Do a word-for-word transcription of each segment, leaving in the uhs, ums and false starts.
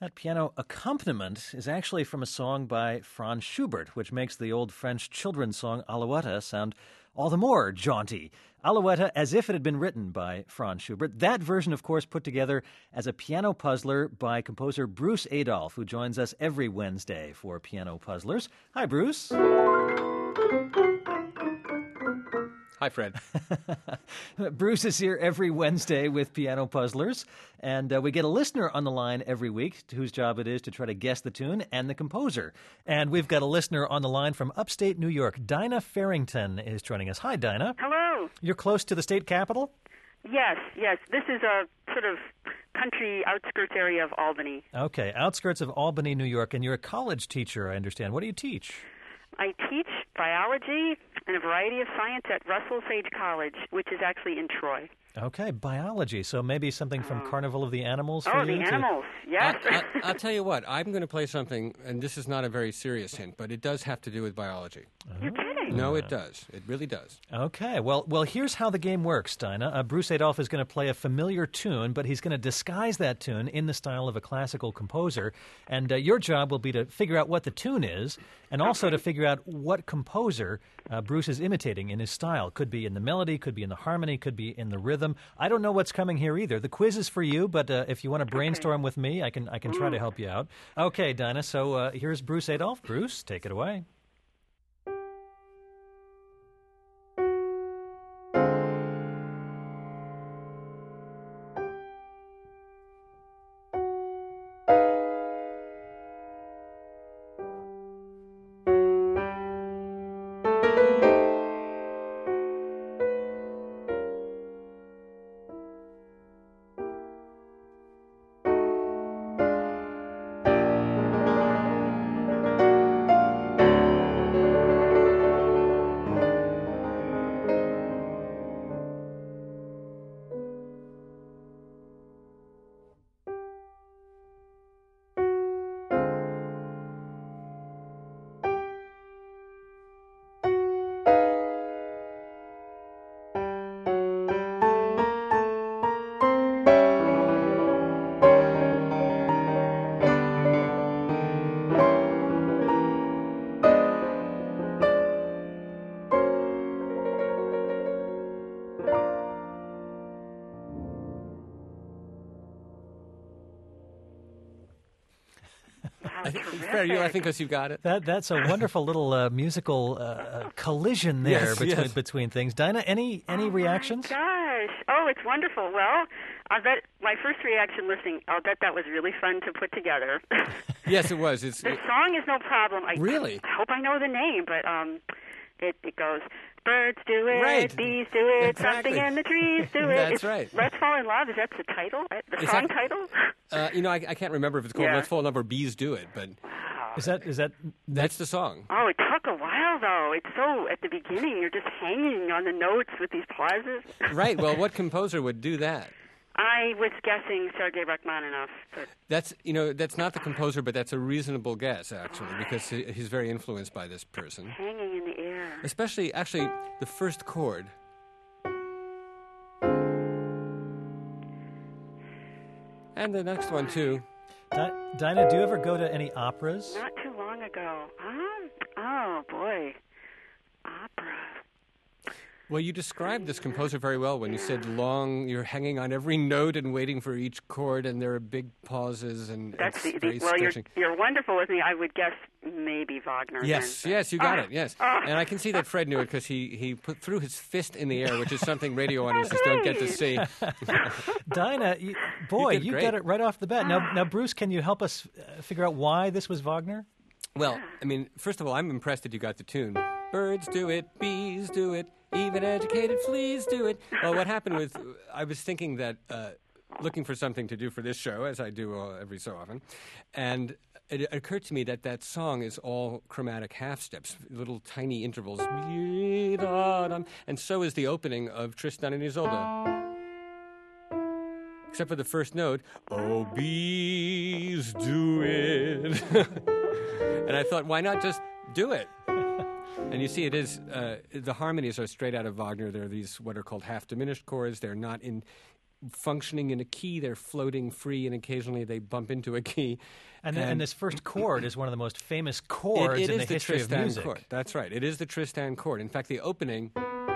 That piano accompaniment is actually from a song by Franz Schubert, which makes the old French children's song Alouette sound all the more jaunty. Alouette as if it had been written by Franz Schubert. That version, of course, put together as a piano puzzler by composer Bruce Adolphe, who joins us every Wednesday for Piano Puzzlers. Hi, Bruce. Hi, Fred. Bruce is here every Wednesday with Piano Puzzlers, and uh, we get a listener on the line every week whose job it is to try to guess the tune and the composer. And we've got a listener on the line from upstate New York. Dinah Farrington is joining us. Hi, Dinah. Hello. You're close to the state capitol? Yes, yes. This is a sort of country outskirts area of Albany. Okay, outskirts of Albany, New York, and you're a college teacher, I understand. What do you teach? I teach biology and a variety of science at Russell Sage College, which is actually in Troy. Okay, biology. So maybe something from Oh. Carnival of the Animals for Oh, you? the to- animals, yes. I, I, I'll tell you what, I'm going to play something, and this is not a very serious hint, but it does have to do with biology. You're kidding. No, it does. It really does. Okay, well, well, here's how the game works, Dinah. Uh, Bruce Adolphe is going to play a familiar tune, but he's going to disguise that tune in the style of a classical composer. And uh, your job will be to figure out what the tune is, and also to figure out what composer uh, Bruce is imitating in his style. Could be in the melody, could be in the harmony, could be in the rhythm. I don't know what's coming here either. The quiz is for you, but uh, if you want to brainstorm with me, I can I can try to help you out. Okay, Dinah. So uh, here's Bruce Adolphe. Bruce, take it away. I think, fair, you, I think because you got it. That that's a wonderful little uh, musical uh, collision there Yes, between yes. between things. Dinah, any any Oh, reactions? my gosh. Oh, it's wonderful. Well, I bet my first reaction listening, I'll bet that was really fun to put together. Yes, it was. It's The song is no problem. I, Really? I hope I know the name, but um, it, it goes, birds do it, Right. bees do it, Exactly. something in the trees do it. That's It's right. Let's Fall in Love. Is that the title? Uh, The Is song that- title? uh, you know, I, I can't remember if it's called Yeah. Let's Fall in Love or Bees Do It, but Is that is that that's the song. Oh, it took a while, though. It's so, at the beginning, you're just hanging on the notes with these pauses. Right. Well, what composer would do that? I was guessing Sergei Rachmaninoff, but That's you know that's not the composer, but that's a reasonable guess actually, because he- he's very influenced by this person. hanging in the air. Especially, actually, the first chord. And the next one too. Di- Dinah? Do you ever go to any operas? Not too long ago. Um, oh, boy. Opera. Well, you described this composer very well when you said long. You're hanging on every note and waiting for each chord, and there are big pauses and That's it's the, very the well, you're, stretching. you're wonderful with me. I would guess maybe Wagner. Yes, then. yes, you got Ah, it. Yes, ah. and I can see that Fred knew it because he he put threw his fist in the air, which is something radio audiences don't get to see. Dinah, you, boy, did you great. got it right off the bat. Now, now, Bruce, can you help us uh, figure out why this was Wagner? Well, I mean, first of all, I'm impressed that you got the tune. Birds do it, bees do it, even educated fleas do it. Well, what happened was, I was thinking that, uh, looking for something to do for this show, as I do uh, every so often, and it occurred to me that that song is all chromatic half steps, little tiny intervals, and so is the opening of Tristan and Isolde. Except for the first note, oh, bees do it. And I thought, why not just do it? And you see, it is, uh, the harmonies are straight out of Wagner. They're these, what are called half-diminished chords. They're not in functioning in a key. They're floating free, and occasionally they bump into a key. And, and, and this first chord is one of the most famous chords it, it in is the history Tristan of music. chord. That's right. It is the Tristan chord. In fact, the opening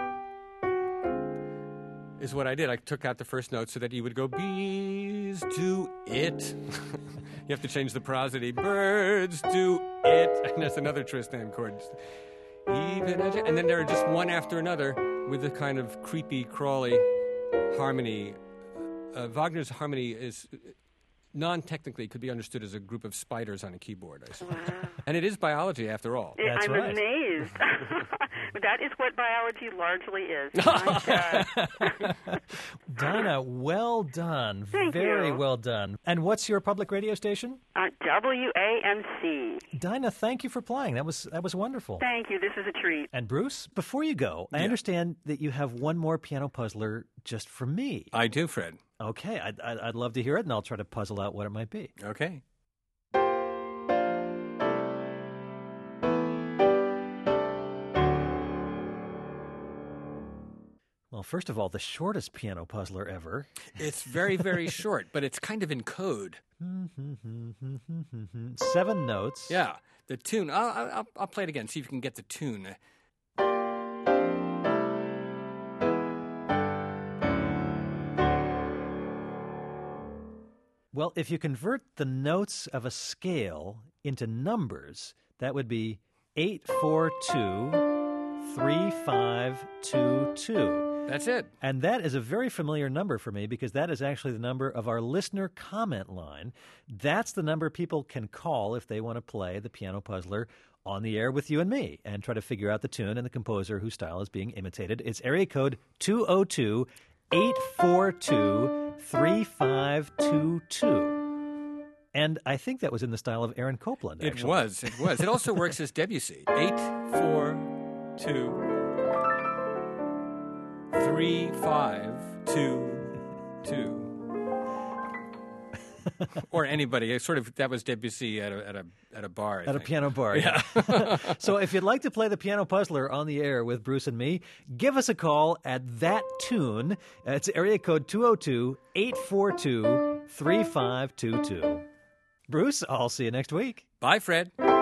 is what I did. I took out the first note so that you would go, bees do it. You have to change the prosody. Birds do it. And there's another Tristan chord. Even as- and then there are just one after another with a kind of creepy, crawly harmony. Uh, Wagner's harmony is non-technically could be understood as a group of spiders on a keyboard, I suppose. Wow. And it is biology, after all. Yeah, That's I'm right. amazed. That is what biology largely is. My God. Dinah, well done. Thank Very you. well done. And what's your public radio station? Uh, W A M C. Dinah, thank you for playing. That was that was wonderful. Thank you. This is a treat. And Bruce, before you go, I Yeah. understand that you have one more piano puzzler just for me. I do, Fred. Okay, I'd, I'd, I'd love to hear it, and I'll try to puzzle out what it might be. Okay. Well, first of all, the shortest piano puzzler ever. It's very, very short, but it's kind of in code. Seven notes. Yeah, the tune. I'll, I'll, I'll play it again, see if you can get the tune. Well, if you convert the notes of a scale into numbers, that would be eight, four, two, three, five, two, two. That's it. And that is a very familiar number for me because that is actually the number of our listener comment line. That's the number people can call if they want to play the piano puzzler on the air with you and me and try to figure out the tune and the composer whose style is being imitated. It's area code two oh two, eight four two, three five two two. And I think that was in the style of Aaron Copland, It actually. was. It was. It also works as Debussy. Eight, four, two, three, five, two, two. Or anybody. It sort of that was Debussy at a at a at a bar. I At a think. piano bar. Yeah. So if you'd like to play the piano puzzler on the air with Bruce and me, give us a call at that tune. It's area code two oh two, eight four two, three five two two. Bruce, I'll see you next week. Bye, Fred.